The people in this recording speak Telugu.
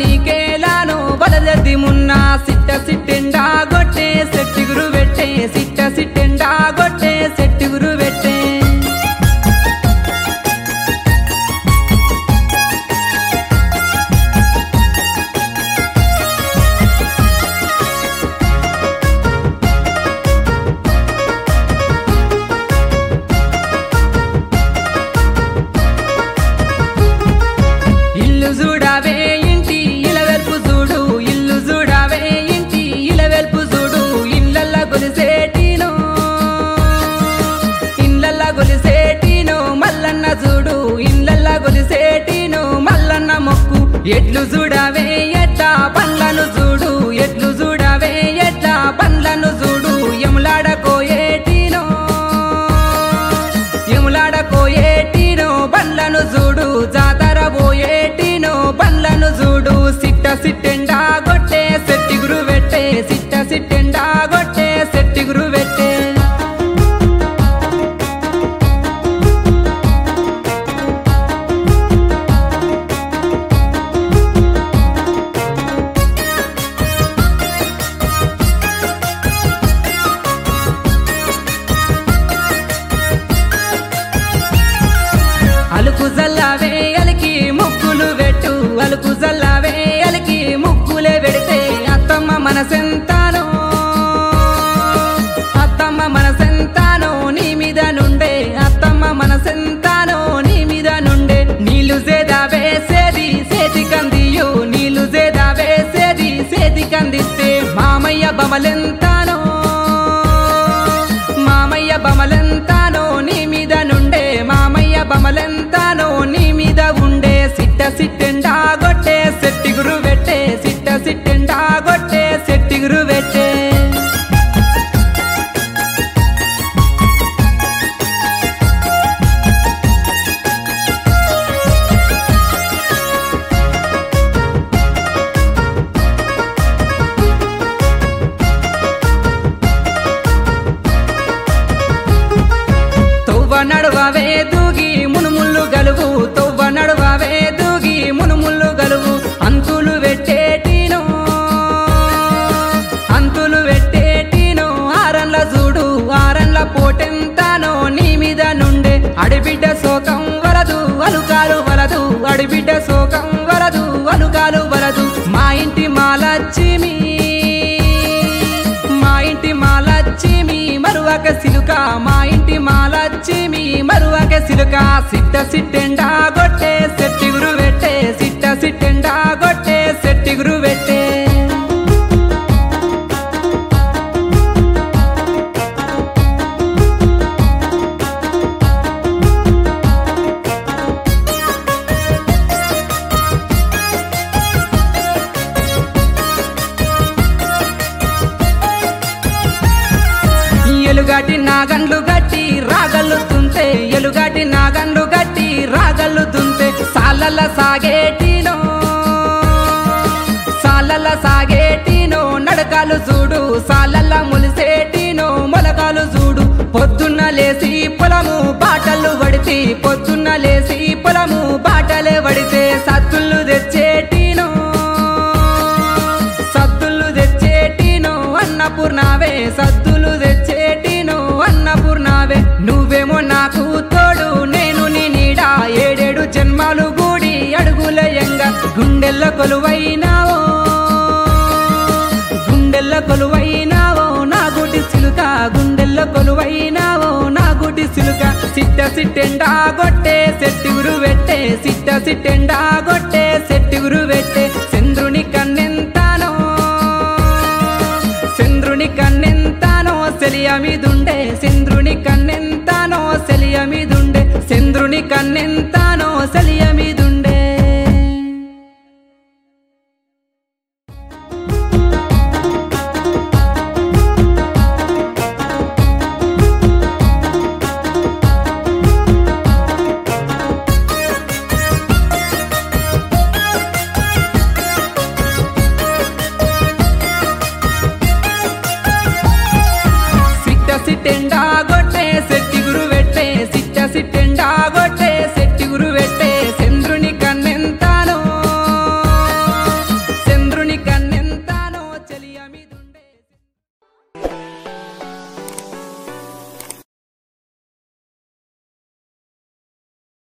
నీకేలాను వలదది మున్నా సిట్ట సిట్టెండా గొట్టే సెట్టిగురు పెట్టే సిట్ట సిట్టెండా గొట్టే సెట్టిగురు పెట్టే ఇల్లు చూడవే ఇంటి ఇలవెల్పు చూడు ఇల్లు చూడవే ఇంటి ఇలవెల్పు చూడు ఇళ్ళల్లా గొలిసేటినో ఇళ్ళల్లా గొలిసేటినో మల్లన్న చూడు ఇళ్ళల్లా గొలిసేటినో మల్లన్న మొక్కు ఎట్లు చూడవే ఎట్లా పండ్లను చూడు ఎట్లు చూడవే ఎట్లా పండ్లను చూడు ఎములాడకోయేటినో ఎములాడకోయేటినో బండ్లను చూడు జాతర పోయేటినో బండ్లను చూడు సిట్ట సిట్టెండా గొట్టే సెట్టిగురు పెట్టే సిట్ట సిట్టెండా గొట్టే సెట్టిగురు పెట్టే అలుకు జల్లవే అలికి ముక్కులు పెట్టు అలుకు జల్లవే అలికి ముక్కులే పెడితే అత్తమ్మ మనసెంతానో అత్తమ్మ మనసెంతానో నీ మీద నుండే అత్తమ్మ మనసెంతానో నీ మీద నుండే నీళ్ళు సేదావే సేది సేతి కందియు నీళ్ళు సేదావే సేది సేతి కందిస్తే మామయ్య బమలెంతానో మామయ్య బమలెంతానో నీ మీద నుండే మామయ్య బమలెంతానో నీ మీద ఉండే సిట్ట సిట్టెండా గొట్టే సెట్టిగురు పెట్టే సిట్ట సిట్టెండా గొట్టే సెట్టిగురు పెట్టే తొవ్వ నడువవే దూగి మునుముళ్ళు గలువు తొవ్వ నడువవే దూగి మునుముళ్ళు గలువు అంతులు పెట్టేటినో అంతులు పెట్టేటినో ఆరన్ల చూడు ఆరన్ల పోటెంతానో నీ మీద నుండే అడిబిడ్డ శోకం వలదు అలుకాలు వలదు అడిబిడ్డ శోకం వలదు అలుకాలు వలదు మా ఇంటి మాలచ్చిమి మా ఇంటి మాలచ్చిమి మరువక సిలుక మా ఇంటి మాలచ్చిమి మరువక సిలుక సిట్ట సిట్టెండా గొట్టే సెట్టిగురు పెట్టే సిట్ట సిట్టెండా గొట్టే సెట్టిగురు పెట్టే ఎలుగాటి నాగండ్లు గట్టి రాగళ్ళు తుంటే ఎలుగాటి నాగండ్లు గట్టి రాగళ్ళు తుంటే సాలల సాగేటినో సాలల సాగేటినో నడకాలు చూడు సాలల్ల ములిసేటినో మొలకాలు చూడు పొద్దున్న లేసి పొలము బాటలు వడితి పొద్దున్న లేసి పొలము బాటలే వడితే సత్తుళ్ళు తెచ్చేటినో సత్తుళ్ళు తెచ్చేటినో అన్నపూర్ణావే సత్తులు తెచ్చేటినో అన్నపూర్ణావే నువ్వేమో నాకు తోడు నేను నీ నీడ ఏడేడు జన్మాలు గూడి అడుగులయంగా గుండెల్ల కొలువైనావో గుండెల్ల కొలువైనావో నా గుడి సిలుక గుండెల్ల కొలువైనావో నా గుడి సిలుక సిట్ట సిట్టెండా గొట్టే సెట్టిగురు పెట్టే సిట్ట సిట్టెండా గొట్టే సెట్టిగురు పెట్టే చంద్రుని కన్నెంతానో చంద్రుని కన్నెంతానో సెలియ మీదుండే చంద్రుని కన్నె